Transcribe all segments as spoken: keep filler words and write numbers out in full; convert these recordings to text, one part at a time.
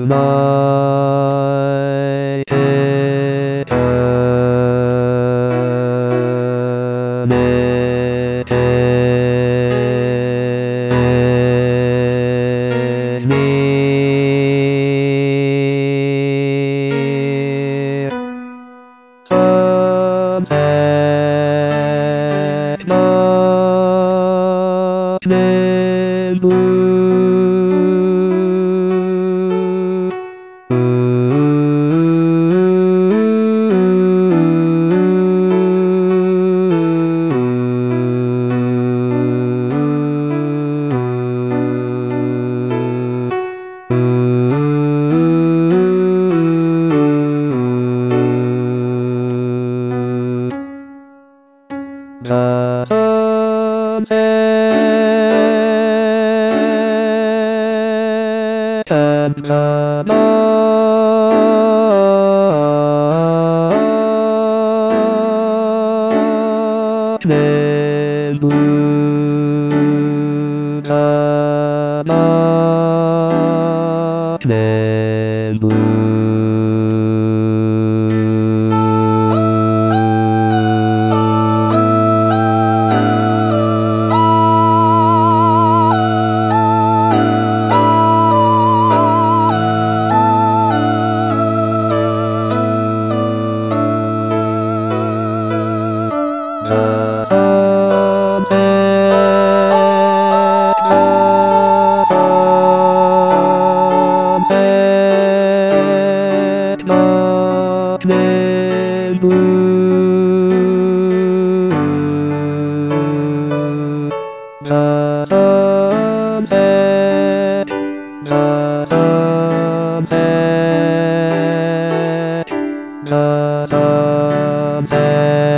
Sunset, morning blue. The sunset and the morning blue, the morning blue. The sunset, the sunset, morning blue. The sunset, the sunset, the sunset.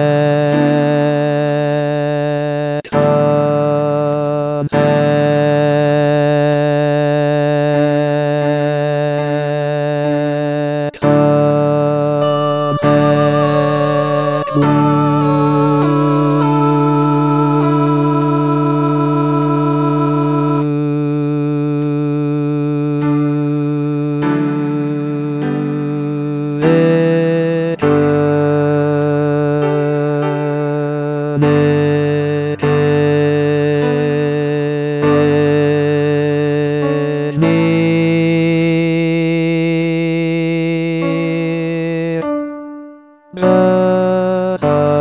The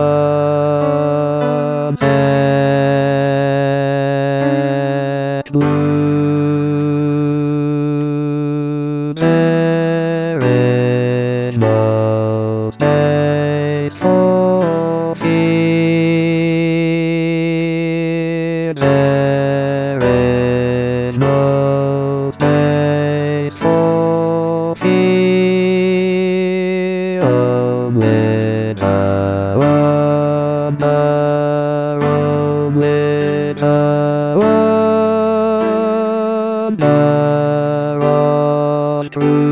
sunset blue, there is no space for fear. There is no space for fear. Only the wonder, only the wonder of truth.